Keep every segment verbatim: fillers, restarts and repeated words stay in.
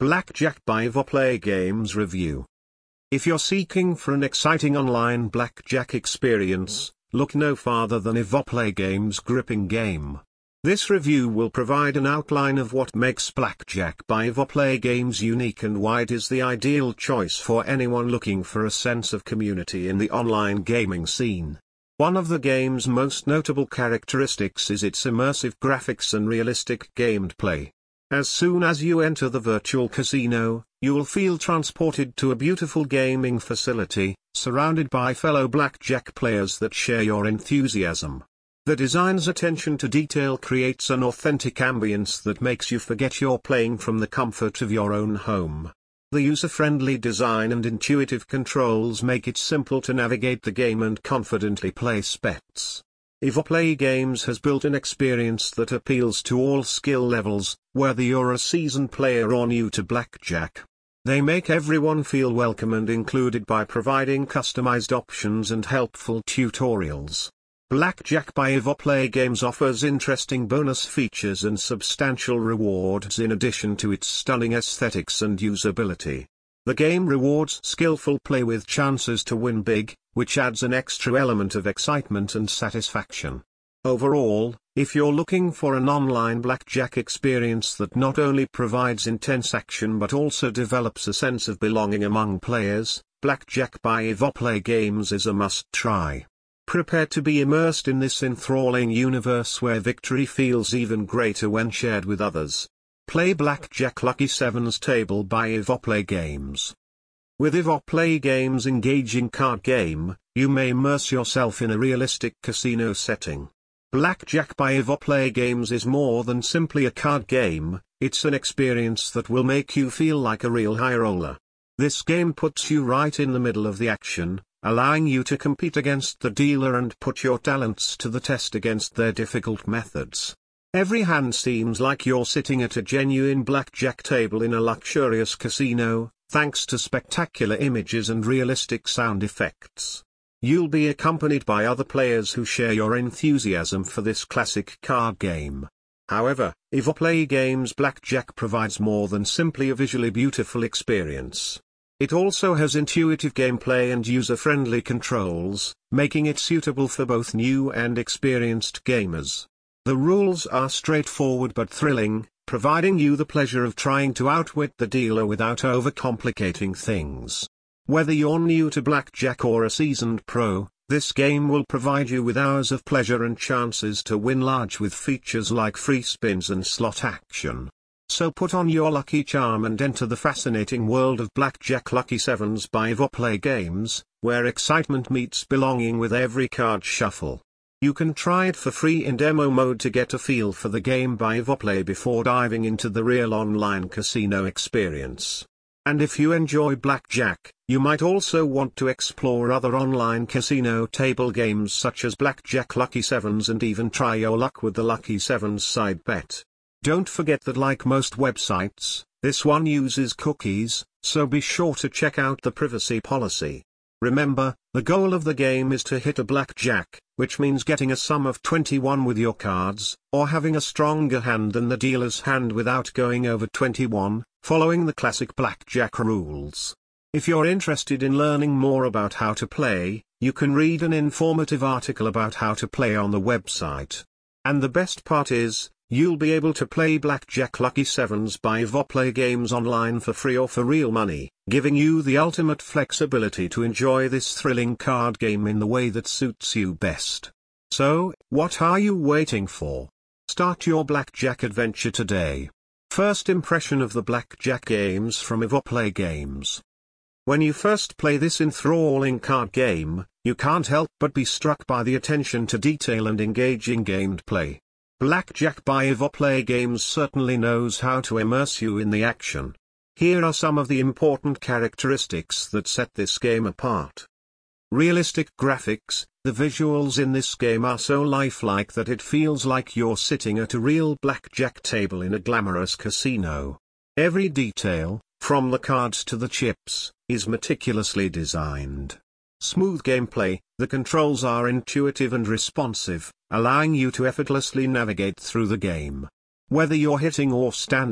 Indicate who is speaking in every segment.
Speaker 1: Blackjack by Evoplay Games Review. If you're seeking for an exciting online blackjack experience, look no farther than Evoplay Games' gripping game. This review will provide an outline of what makes Blackjack by Evoplay Games unique and why it is the ideal choice for anyone looking for a sense of community in the online gaming scene. One of the game's most notable characteristics is its immersive graphics and realistic gameplay. As soon as you enter the virtual casino, you will feel transported to a beautiful gaming facility, surrounded by fellow blackjack players that share your enthusiasm. The design's attention to detail creates an authentic ambience that makes you forget you're playing from the comfort of your own home. The user-friendly design and intuitive controls make it simple to navigate the game and confidently place bets. Evoplay Games has built an experience that appeals to all skill levels, whether you're a seasoned player or new to blackjack. They make everyone feel welcome and included by providing customized options and helpful tutorials. Blackjack by Evoplay Games offers interesting bonus features and substantial rewards in addition to its stunning aesthetics and usability. The game rewards skillful play with chances to win big, which adds an extra element of excitement and satisfaction. Overall, if you're looking for an online blackjack experience that not only provides intense action but also develops a sense of belonging among players, Blackjack by Evoplay Games is a must-try. Prepare to be immersed in this enthralling universe where victory feels even greater when shared with others. Play Blackjack Lucky Sevens Table by Evoplay Games. With Evoplay Games' engaging card game, you may immerse yourself in a realistic casino setting. Blackjack by Evoplay Games is more than simply a card game, it's an experience that will make you feel like a real high roller. This game puts you right in the middle of the action, allowing you to compete against the dealer and put your talents to the test against their difficult methods. Every hand seems like you're sitting at a genuine blackjack table in a luxurious casino, thanks to spectacular images and realistic sound effects. You'll be accompanied by other players who share your enthusiasm for this classic card game. However, Evoplay Games Blackjack provides more than simply a visually beautiful experience. It also has intuitive gameplay and user-friendly controls, making it suitable for both new and experienced gamers. The rules are straightforward but thrilling, providing you the pleasure of trying to outwit the dealer without overcomplicating things. Whether you're new to blackjack or a seasoned pro, this game will provide you with hours of pleasure and chances to win large with features like free spins and slot action. So put on your lucky charm and enter the fascinating world of Blackjack Lucky Sevens by Evoplay Games, where excitement meets belonging with every card shuffle. You can try it for free in demo mode to get a feel for the game by Evoplay before diving into the real online casino experience. And if you enjoy blackjack, you might also want to explore other online casino table games such as Blackjack Lucky Sevens and even try your luck with the Lucky Sevens side bet. Don't forget that like most websites, this one uses cookies, so be sure to check out the privacy policy. Remember, the goal of the game is to hit a blackjack, which means getting a sum of twenty-one with your cards, or having a stronger hand than the dealer's hand without going over twenty-one, following the classic blackjack rules. If you're interested in learning more about how to play, you can read an informative article about how to play on the website. And the best part is, you'll be able to play Blackjack Lucky Sevens by Evoplay Games online for free or for real money, giving you the ultimate flexibility to enjoy this thrilling card game in the way that suits you best. So, what are you waiting for? Start your blackjack adventure today. First impression of the blackjack games from Evoplay Games. When you first play this enthralling card game, you can't help but be struck by the attention to detail and engaging gameplay. Blackjack by Evoplay Games certainly knows how to immerse you in the action. Here are some of the important characteristics that set this game apart. Realistic graphics. The visuals in this game are so lifelike that it feels like you're sitting at a real blackjack table in a glamorous casino. Every detail, from the cards to the chips, is meticulously designed. Smooth gameplay. The controls are intuitive and responsive, allowing you to effortlessly navigate through the game. Whether you're hitting or standing,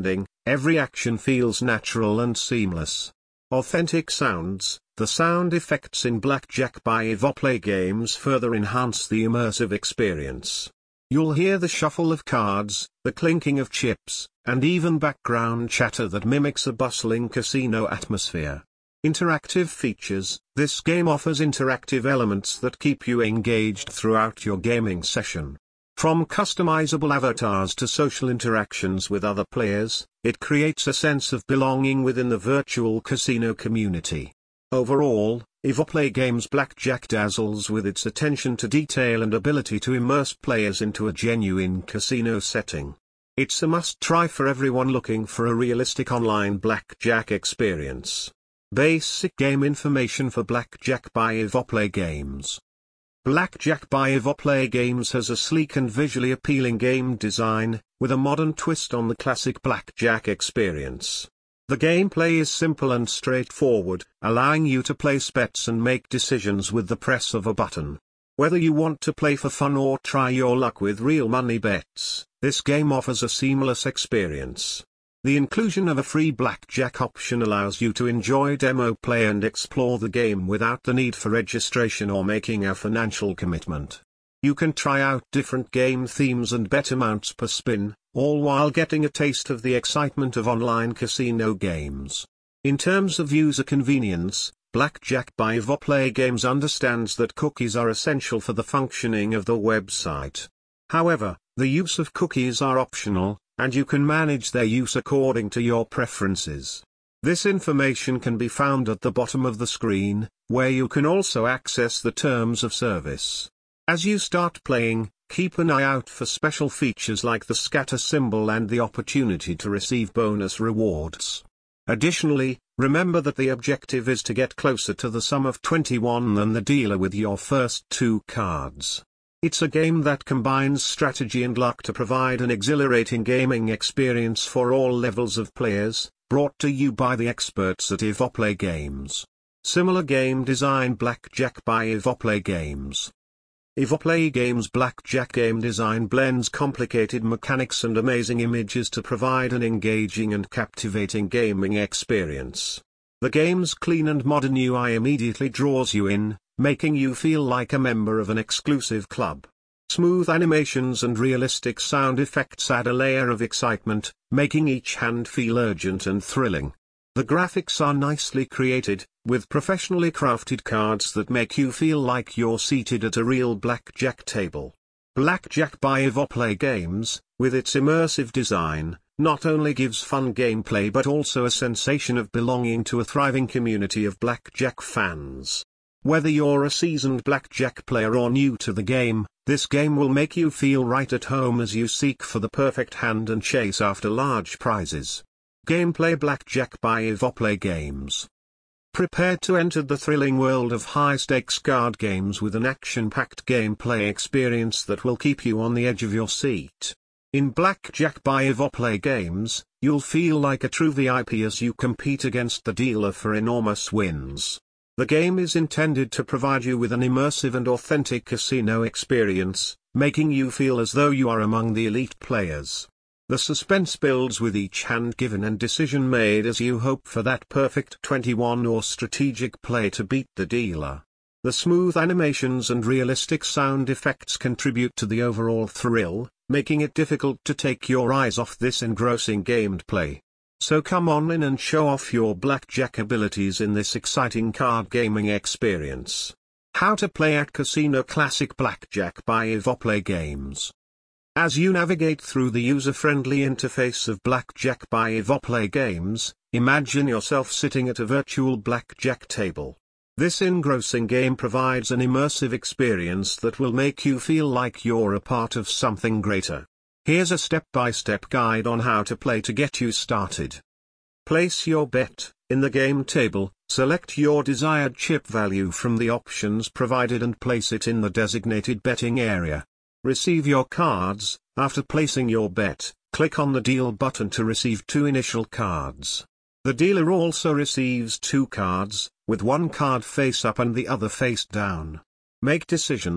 Speaker 1: every action feels natural and seamless. Authentic sounds. The sound effects in Blackjack by Evoplay Games further enhance the immersive experience. You'll hear the shuffle of cards, the clinking of chips, and even background chatter that mimics a bustling casino atmosphere. Interactive features. This game offers interactive elements that keep you engaged throughout your gaming session. From customizable avatars to social interactions with other players, it creates a sense of belonging within the virtual casino community. Overall, Evoplay Games Blackjack dazzles with its attention to detail and ability to immerse players into a genuine casino setting. It's a must-try for everyone looking for a realistic online blackjack experience. Basic game information for Blackjack by Evoplay Games. Blackjack by Evoplay Games has a sleek and visually appealing game design, with a modern twist on the classic blackjack experience. The gameplay is simple and straightforward, allowing you to place bets and make decisions with the press of a button. Whether you want to play for fun or try your luck with real money bets, this game offers a seamless experience. The inclusion of a free blackjack option allows you to enjoy demo play and explore the game without the need for registration or making a financial commitment. You can try out different game themes and bet amounts per spin, all while getting a taste of the excitement of online casino games. In terms of user convenience, Blackjack by Evoplay Games understands that cookies are essential for the functioning of the website. However, the use of cookies are optional, and you can manage their use according to your preferences. This information can be found at the bottom of the screen, where you can also access the terms of service. As you start playing, keep an eye out for special features like the scatter symbol and the opportunity to receive bonus rewards. Additionally, remember that the objective is to get closer to the sum of twenty-one than the dealer with your first two cards. It's a game that combines strategy and luck to provide an exhilarating gaming experience for all levels of players, brought to you by the experts at Evoplay Games. Similar game design Blackjack by Evoplay Games. Evoplay Games Blackjack game design blends complicated mechanics and amazing images to provide an engaging and captivating gaming experience. The game's clean and modern U I immediately draws you in, making you feel like a member of an exclusive club. Smooth animations and realistic sound effects add a layer of excitement, making each hand feel urgent and thrilling. The graphics are nicely created, with professionally crafted cards that make you feel like you're seated at a real blackjack table. Blackjack by Evoplay Games, with its immersive design, not only gives fun gameplay but also a sensation of belonging to a thriving community of blackjack fans. Whether you're a seasoned blackjack player or new to the game, this game will make you feel right at home as you seek for the perfect hand and chase after large prizes. Gameplay Blackjack by Evoplay Games. Prepare to enter the thrilling world of high-stakes card games with an action-packed gameplay experience that will keep you on the edge of your seat. In Blackjack by Evoplay Games, you'll feel like a true V I P as you compete against the dealer for enormous wins. The game is intended to provide you with an immersive and authentic casino experience, making you feel as though you are among the elite players. The suspense builds with each hand given and decision made as you hope for that perfect twenty-one or strategic play to beat the dealer. The smooth animations and realistic sound effects contribute to the overall thrill, making it difficult to take your eyes off this engrossing gameplay. So come on in and show off your blackjack abilities in this exciting card gaming experience. How to play at Casino Classic Blackjack by Evoplay Games. As you navigate through the user-friendly interface of Blackjack by Evoplay Games, imagine yourself sitting at a virtual blackjack table. This engrossing game provides an immersive experience that will make you feel like you're a part of something greater. Here's a step-by-step guide on how to play to get you started. Place your bet. In the game table, select your desired chip value from the options provided and place it in the designated betting area. Receive your cards. After placing your bet, click on the deal button to receive two initial cards. The dealer also receives two cards, with one card face up and the other face down. Make decisions.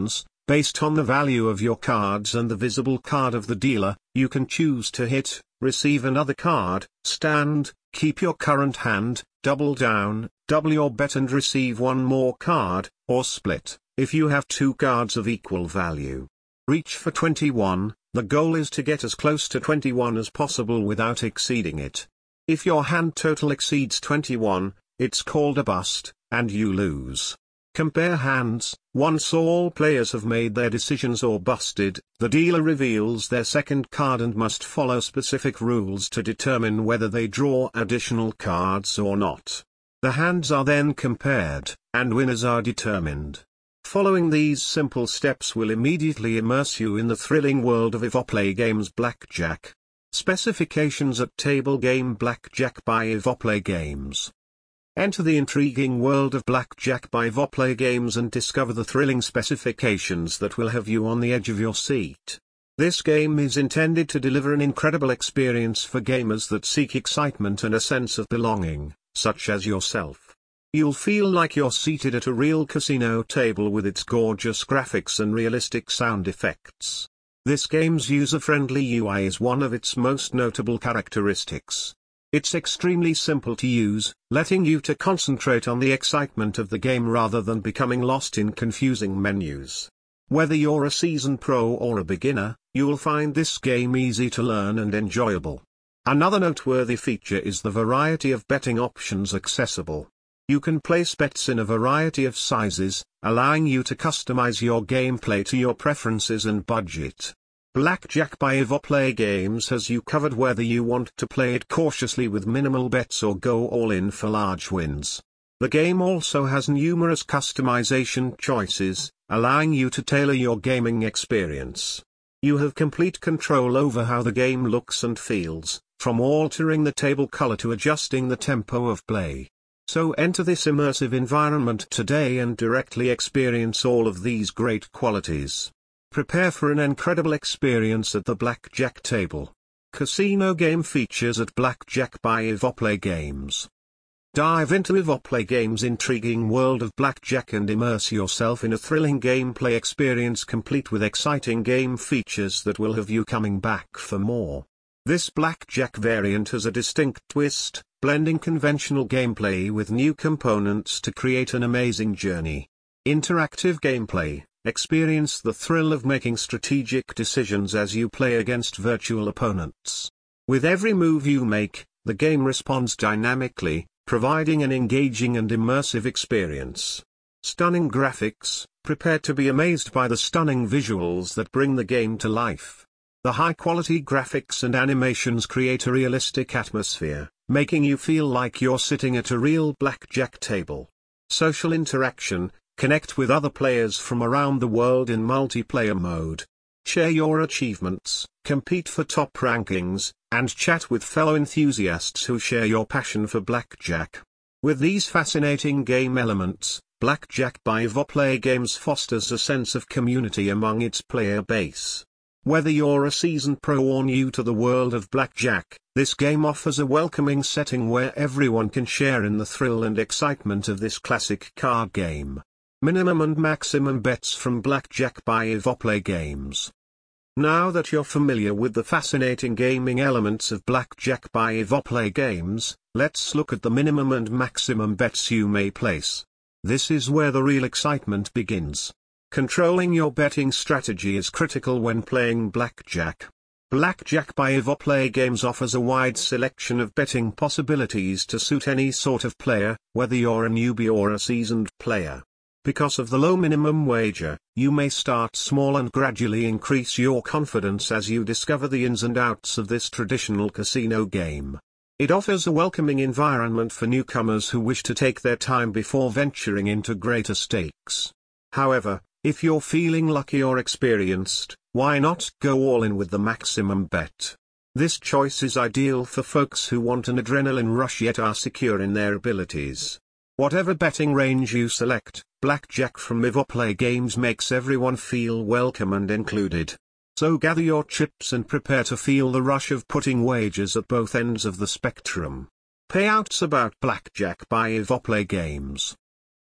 Speaker 1: Based on the value of your cards and the visible card of the dealer, you can choose to hit, receive another card, stand, keep your current hand, double down, double your bet and receive one more card, or split, if you have two cards of equal value. Reach for twenty-one, the goal is to get as close to twenty-one as possible without exceeding it. If your hand total exceeds twenty-one, it's called a bust, and you lose. Compare hands. Once all players have made their decisions or busted, the dealer reveals their second card and must follow specific rules to determine whether they draw additional cards or not. The hands are then compared, and winners are determined. Following these simple steps will immediately immerse you in the thrilling world of Evoplay Games Blackjack. Specifications at Table Game Blackjack by Evoplay Games. Enter the intriguing world of Blackjack by Evoplay Games and discover the thrilling specifications that will have you on the edge of your seat. This game is intended to deliver an incredible experience for gamers that seek excitement and a sense of belonging, such as yourself. You'll feel like you're seated at a real casino table with its gorgeous graphics and realistic sound effects. This game's user-friendly U I is one of its most notable characteristics. It's extremely simple to use, letting you to concentrate on the excitement of the game rather than becoming lost in confusing menus. Whether you're a seasoned pro or a beginner, you'll find this game easy to learn and enjoyable. Another noteworthy feature is the variety of betting options accessible. You can place bets in a variety of sizes, allowing you to customize your gameplay to your preferences and budget. Blackjack by Evoplay Games has you covered whether you want to play it cautiously with minimal bets or go all in for large wins. The game also has numerous customization choices, allowing you to tailor your gaming experience. You have complete control over how the game looks and feels, from altering the table color to adjusting the tempo of play. So enter this immersive environment today and directly experience all of these great qualities. Prepare for an incredible experience at the Blackjack table. Casino game features at Blackjack by Evoplay Games. Dive into Evoplay Games' intriguing world of Blackjack and immerse yourself in a thrilling gameplay experience complete with exciting game features that will have you coming back for more. This Blackjack variant has a distinct twist, blending conventional gameplay with new components to create an amazing journey. Interactive gameplay. Experience the thrill of making strategic decisions as you play against virtual opponents. With every move you make, the game responds dynamically, providing an engaging and immersive experience. Stunning graphics. Prepare to be amazed by the stunning visuals that bring the game to life. The high-quality graphics and animations create a realistic atmosphere, making you feel like you're sitting at a real blackjack table. Social interaction. Connect with other players from around the world in multiplayer mode. Share your achievements, compete for top rankings, and chat with fellow enthusiasts who share your passion for blackjack. With these fascinating game elements, Blackjack by Evoplay Games fosters a sense of community among its player base. Whether you're a seasoned pro or new to the world of blackjack, this game offers a welcoming setting where everyone can share in the thrill and excitement of this classic card game. Minimum and maximum bets from Blackjack by Evoplay Games. Now that you're familiar with the fascinating gaming elements of Blackjack by Evoplay Games, let's look at the minimum and maximum bets you may place. This is where the real excitement begins. Controlling your betting strategy is critical when playing blackjack. Blackjack by Evoplay Games offers a wide selection of betting possibilities to suit any sort of player, whether you're a newbie or a seasoned player. Because of the low minimum wager, you may start small and gradually increase your confidence as you discover the ins and outs of this traditional casino game. It offers a welcoming environment for newcomers who wish to take their time before venturing into greater stakes. However, if you're feeling lucky or experienced, why not go all in with the maximum bet? This choice is ideal for folks who want an adrenaline rush yet are secure in their abilities. Whatever betting range you select, Blackjack from Evoplay Games makes everyone feel welcome and included. So gather your chips and prepare to feel the rush of putting wagers at both ends of the spectrum. Payouts about Blackjack by Evoplay Games.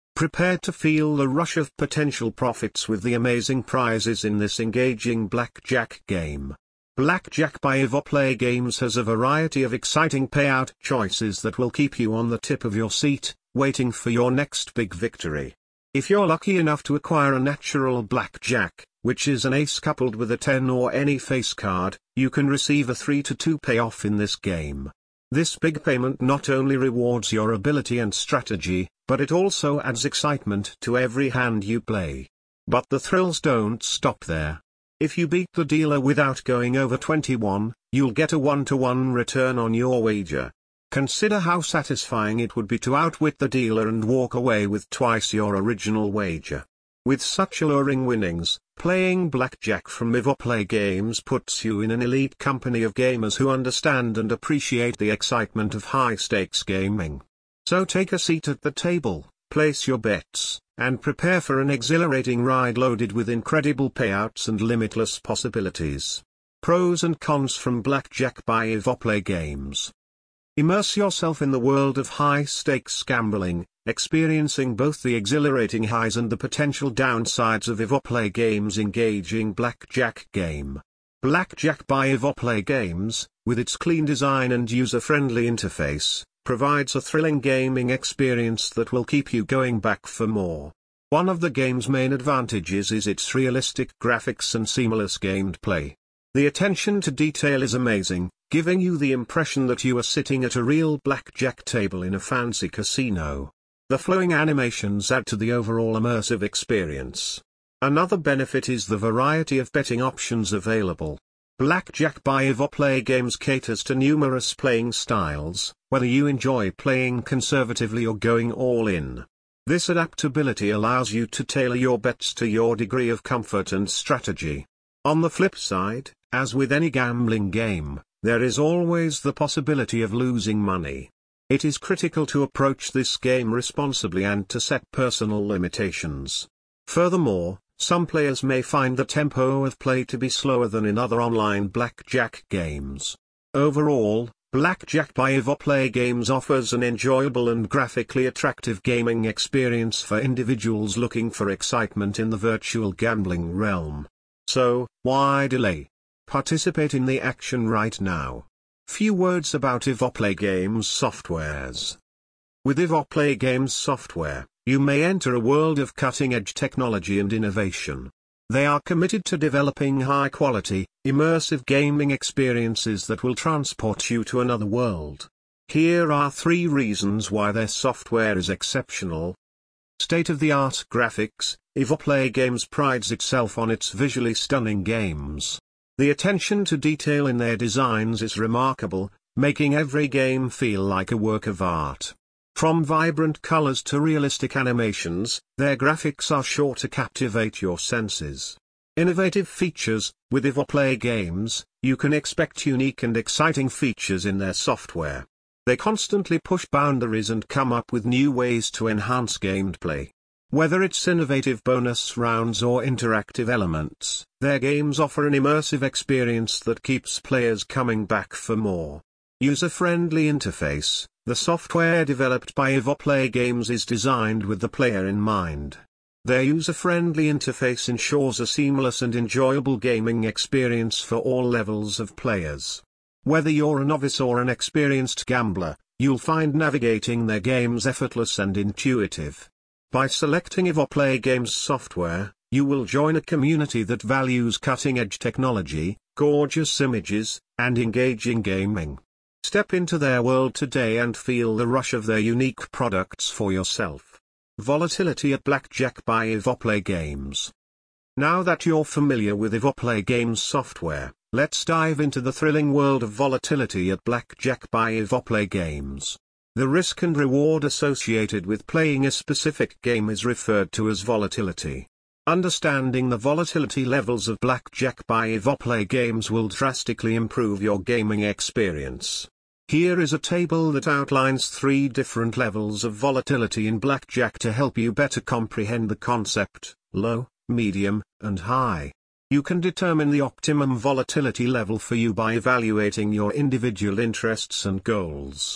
Speaker 1: Prepare to feel the rush of potential profits with the amazing prizes in this engaging blackjack game. Blackjack by Evoplay Games has a variety of exciting payout choices that will keep you on the tip of your seat, waiting for your next big victory. If you're lucky enough to acquire a natural blackjack, which is an ace coupled with a ten or any face card, you can receive a three to two payoff in this game. This big payment not only rewards your ability and strategy, but it also adds excitement to every hand you play. But the thrills don't stop there. If you beat the dealer without going over twenty-one, you'll get a one-to-one return on your wager. Consider how satisfying it would be to outwit the dealer and walk away with twice your original wager. With such alluring winnings, playing blackjack from Evoplay Games puts you in an elite company of gamers who understand and appreciate the excitement of high-stakes gaming. So take a seat at the table, place your bets, and prepare for an exhilarating ride loaded with incredible payouts and limitless possibilities. Pros and cons from Blackjack by Evoplay Games. Immerse yourself in the world of high-stakes gambling, experiencing both the exhilarating highs and the potential downsides of Evoplay Games' engaging blackjack game. Blackjack by Evoplay Games, with its clean design and user-friendly interface, provides a thrilling gaming experience that will keep you going back for more. One of the game's main advantages is its realistic graphics and seamless gameplay. The attention to detail is amazing, giving you the impression that you are sitting at a real blackjack table in a fancy casino. The flowing animations add to the overall immersive experience. Another benefit is the variety of betting options available. Blackjack by Evoplay Games caters to numerous playing styles, whether you enjoy playing conservatively or going all in. This adaptability allows you to tailor your bets to your degree of comfort and strategy. On the flip side, as with any gambling game, there is always the possibility of losing money. It is critical to approach this game responsibly and to set personal limitations. Furthermore, some players may find the tempo of play to be slower than in other online blackjack games. Overall, Blackjack by Evoplay Games offers an enjoyable and graphically attractive gaming experience for individuals looking for excitement in the virtual gambling realm. So, why delay? Participate in the action right now. Few words about Evoplay Games softwares. With Evoplay Games software, you may enter a world of cutting-edge technology and innovation. They are committed to developing high-quality, immersive gaming experiences that will transport you to another world. Here are three reasons why their software is exceptional. State-of-the-art graphics. Evoplay Games prides itself on its visually stunning games. The attention to detail in their designs is remarkable, making every game feel like a work of art. From vibrant colors to realistic animations, their graphics are sure to captivate your senses. Innovative features. With Evoplay Games, you can expect unique and exciting features in their software. They constantly push boundaries and come up with new ways to enhance gameplay. Whether it's innovative bonus rounds or interactive elements, their games offer an immersive experience that keeps players coming back for more. User-friendly interface. The software developed by Evoplay Games is designed with the player in mind. Their user-friendly interface ensures a seamless and enjoyable gaming experience for all levels of players. Whether you're a novice or an experienced gambler, you'll find navigating their games effortless and intuitive. By selecting Evoplay Games software, you will join a community that values cutting-edge technology, gorgeous images, and engaging gaming. Step into their world today and feel the rush of their unique products for yourself. Volatility at Blackjack by Evoplay Games. Now that you're familiar with Evoplay Games software, let's dive into the thrilling world of volatility at Blackjack by Evoplay Games. The risk and reward associated with playing a specific game is referred to as volatility. Understanding the volatility levels of Blackjack by Evoplay Games will drastically improve your gaming experience. Here is a table that outlines three different levels of volatility in Blackjack to help you better comprehend the concept: low, medium, and high. You can determine the optimum volatility level for you by evaluating your individual interests and goals.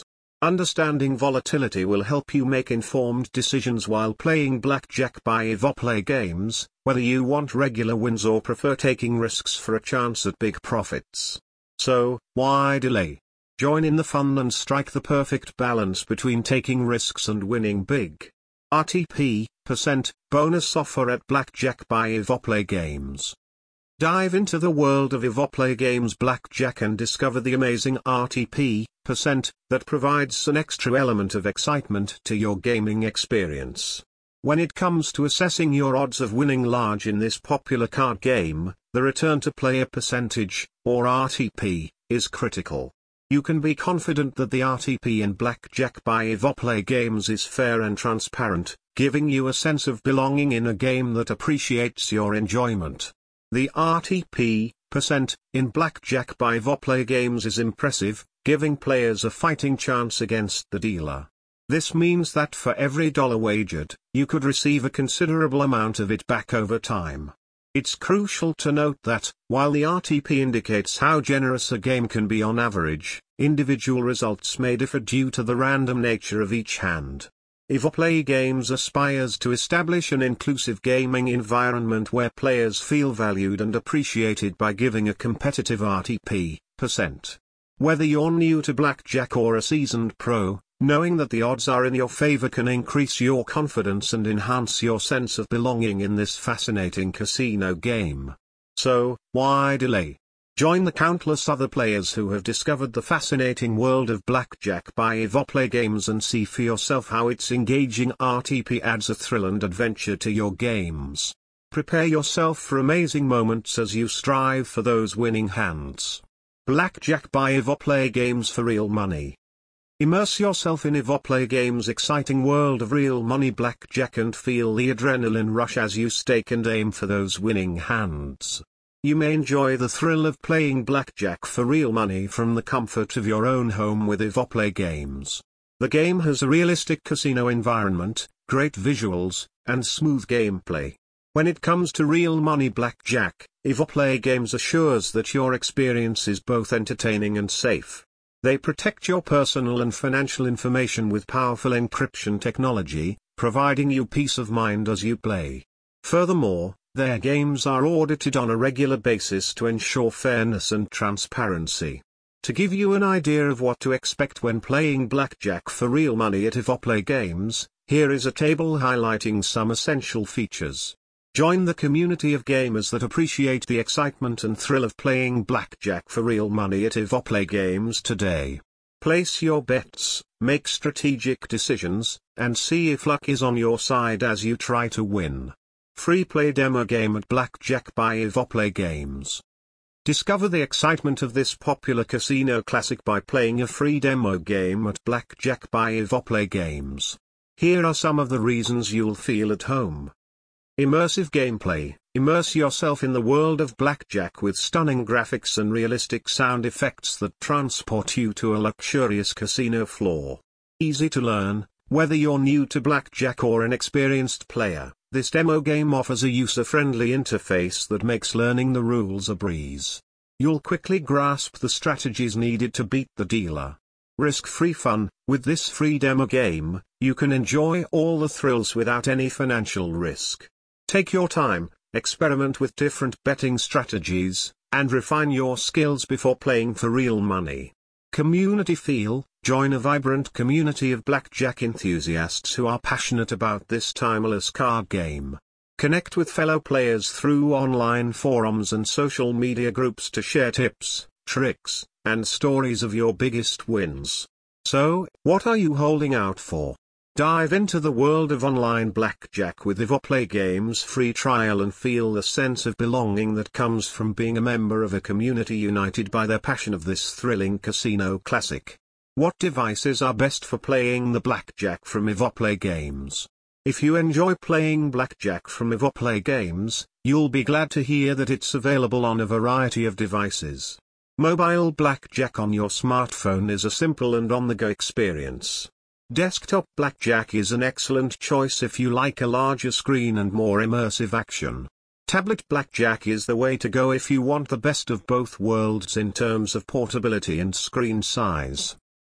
Speaker 1: Understanding volatility will help you make informed decisions while playing blackjack by Evoplay Games, whether you want regular wins or prefer taking risks for a chance at big profits. So, why delay? Join in the fun and strike the perfect balance between taking risks and winning big. R T P, percent, bonus offer at Blackjack by Evoplay Games. Dive into the world of Evoplay Games Blackjack and discover the amazing R T P, percent, that provides an extra element of excitement to your gaming experience. When it comes to assessing your odds of winning large in this popular card game, the return to player percentage, or R T P, is critical. You can be confident that the R T P in Blackjack by Evoplay Games is fair and transparent, giving you a sense of belonging in a game that appreciates your enjoyment. The R T P, percent, in Blackjack by Evoplay Games is impressive, giving players a fighting chance against the dealer. This means that for every dollar wagered, you could receive a considerable amount of it back over time. It's crucial to note that, while the R T P indicates how generous a game can be on average, individual results may differ due to the random nature of each hand. Evoplay Games aspires to establish an inclusive gaming environment where players feel valued and appreciated by giving a competitive R T P, percent. Whether you're new to blackjack or a seasoned pro, knowing that the odds are in your favor can increase your confidence and enhance your sense of belonging in this fascinating casino game. So, why delay? Join the countless other players who have discovered the fascinating world of blackjack by Evoplay Games and see for yourself how its engaging R T P adds a thrill and adventure to your games. Prepare yourself for amazing moments as you strive for those winning hands. Blackjack by Evoplay Games for real money. Immerse yourself in Evoplay Games' exciting world of real money blackjack and feel the adrenaline rush as you stake and aim for those winning hands. You may enjoy the thrill of playing blackjack for real money from the comfort of your own home with Evoplay Games. The game has a realistic casino environment, great visuals, and smooth gameplay. When it comes to real money blackjack, Evoplay Games assures that your experience is both entertaining and safe. They protect your personal and financial information with powerful encryption technology, providing you peace of mind as you play. Furthermore, their games are audited on a regular basis to ensure fairness and transparency. To give you an idea of what to expect when playing blackjack for real money at Evoplay Games, here is a table highlighting some essential features. Join the community of gamers that appreciate the excitement and thrill of playing blackjack for real money at Evoplay Games today. Place your bets, make strategic decisions, and see if luck is on your side as you try to win. Free play demo game at Blackjack by Evoplay Games. Discover the excitement of this popular casino classic by playing a free demo game at Blackjack by Evoplay Games. Here are some of the reasons you'll feel at home. Immersive gameplay. Immerse yourself in the world of blackjack with stunning graphics and realistic sound effects that transport you to a luxurious casino floor. Easy to learn, whether you're new to blackjack or an experienced player. This demo game offers a user-friendly interface that makes learning the rules a breeze. You'll quickly grasp the strategies needed to beat the dealer. Risk-free fun. With this free demo game, you can enjoy all the thrills without any financial risk. Take your time, experiment with different betting strategies, and refine your skills before playing for real money. Community feel. Join a vibrant community of blackjack enthusiasts who are passionate about this timeless card game. Connect with fellow players through online forums and social media groups to share tips, tricks, and stories of your biggest wins. So, what are you holding out for? Dive into the world of online blackjack with Evoplay Games free trial and feel the sense of belonging that comes from being a member of a community united by their passion of this thrilling casino classic. What devices are best for playing the blackjack from Evoplay Games? If you enjoy playing blackjack from Evoplay Games, you'll be glad to hear that it's available on a variety of devices. Mobile blackjack on your smartphone is a simple and on-the-go experience. Desktop blackjack is an excellent choice if you like a larger screen and more immersive action. Tablet blackjack is the way to go if you want the best of both worlds in terms of portability and screen size.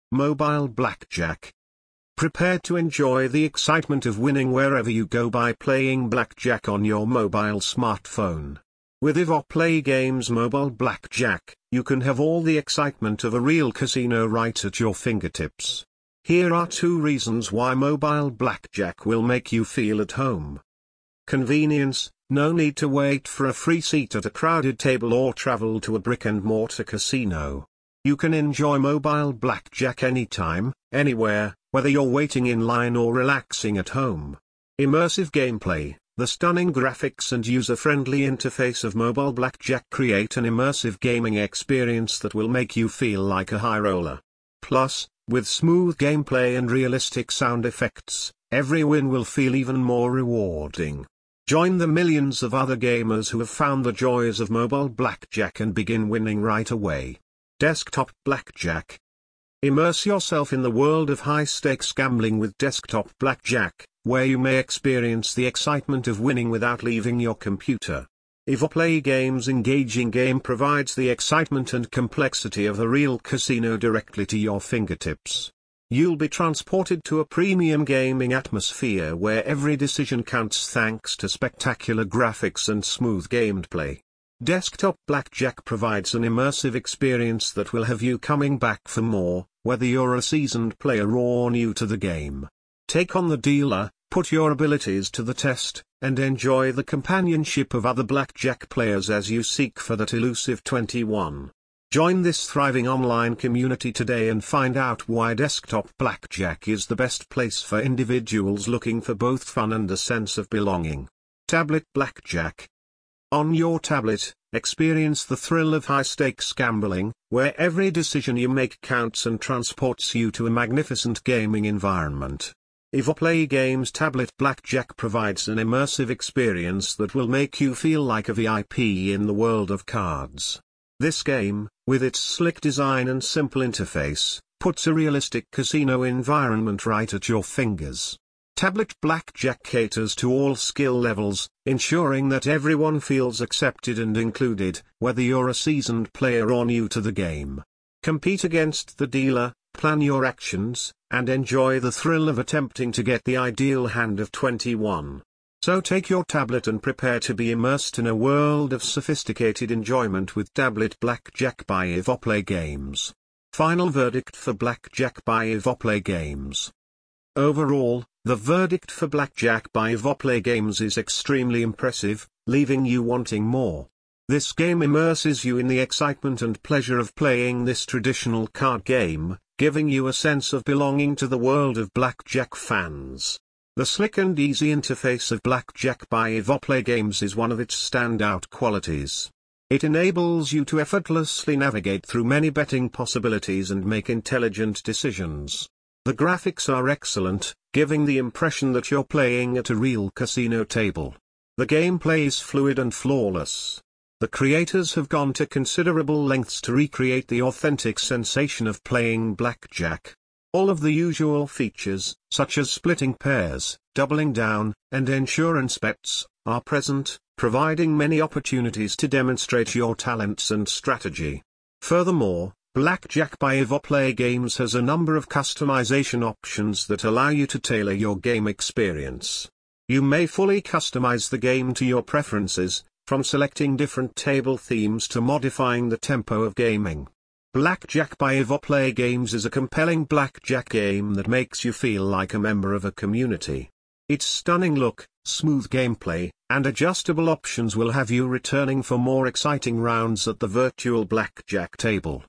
Speaker 1: Mobile Blackjack. Prepare to enjoy the excitement of winning wherever you go by playing blackjack on your mobile smartphone. With Evoplay Games Mobile Blackjack, you can have all the excitement of a real casino right at your fingertips. Here are two reasons why mobile blackjack will make you feel at home. Convenience: no need to wait for a free seat at a crowded table or travel to a brick-and-mortar casino. You can enjoy mobile blackjack anytime, anywhere, whether you're waiting in line or relaxing at home. Immersive gameplay: the stunning graphics and user-friendly interface of mobile blackjack create an immersive gaming experience that will make you feel like a high roller. Plus, with smooth gameplay and realistic sound effects, every win will feel even more rewarding. Join the millions of other gamers who have found the joys of mobile blackjack and begin winning right away. Desktop Blackjack. Immerse yourself in the world of high-stakes gambling with Desktop Blackjack, where you may experience the excitement of winning without leaving your computer. Evoplay Games' engaging game provides the excitement and complexity of a real casino directly to your fingertips. You'll be transported to a premium gaming atmosphere where every decision counts thanks to spectacular graphics and smooth gameplay. Desktop Blackjack provides an immersive experience that will have you coming back for more, whether you're a seasoned player or new to the game. Take on the dealer, put your abilities to the test, and enjoy the companionship of other blackjack players as you seek for that elusive twenty-one. Join this thriving online community today and find out why Desktop Blackjack is the best place for individuals looking for both fun and a sense of belonging. Tablet Blackjack. On your tablet, experience the thrill of high-stakes gambling, where every decision you make counts and transports you to a magnificent gaming environment. Evoplay Games Tablet Blackjack provides an immersive experience that will make you feel like a V I P in the world of cards. This game, with its slick design and simple interface, puts a realistic casino environment right at your fingers. Tablet Blackjack caters to all skill levels, ensuring that everyone feels accepted and included, whether you're a seasoned player or new to the game. Compete against the dealer, plan your actions, and enjoy the thrill of attempting to get the ideal hand of twenty-one. So take your tablet and prepare to be immersed in a world of sophisticated enjoyment with Tablet Blackjack by Evoplay Games. Final verdict for Blackjack by Evoplay Games. Overall, the verdict for Blackjack by Evoplay Games is extremely impressive, leaving you wanting more. This game immerses you in the excitement and pleasure of playing this traditional card game, giving you a sense of belonging to the world of blackjack fans. The slick and easy interface of Blackjack by Evoplay Games is one of its standout qualities. It enables you to effortlessly navigate through many betting possibilities and make intelligent decisions. The graphics are excellent, giving the impression that you're playing at a real casino table. The gameplay is fluid and flawless. The creators have gone to considerable lengths to recreate the authentic sensation of playing blackjack. All of the usual features, such as splitting pairs, doubling down, and insurance bets, are present, providing many opportunities to demonstrate your talents and strategy. Furthermore, Blackjack by Evoplay Games has a number of customization options that allow you to tailor your game experience. You may fully customize the game to your preferences, from selecting different table themes to modifying the tempo of gaming. Blackjack by Evoplay Games is a compelling blackjack game that makes you feel like a member of a community. Its stunning look, smooth gameplay, and adjustable options will have you returning for more exciting rounds at the virtual blackjack table.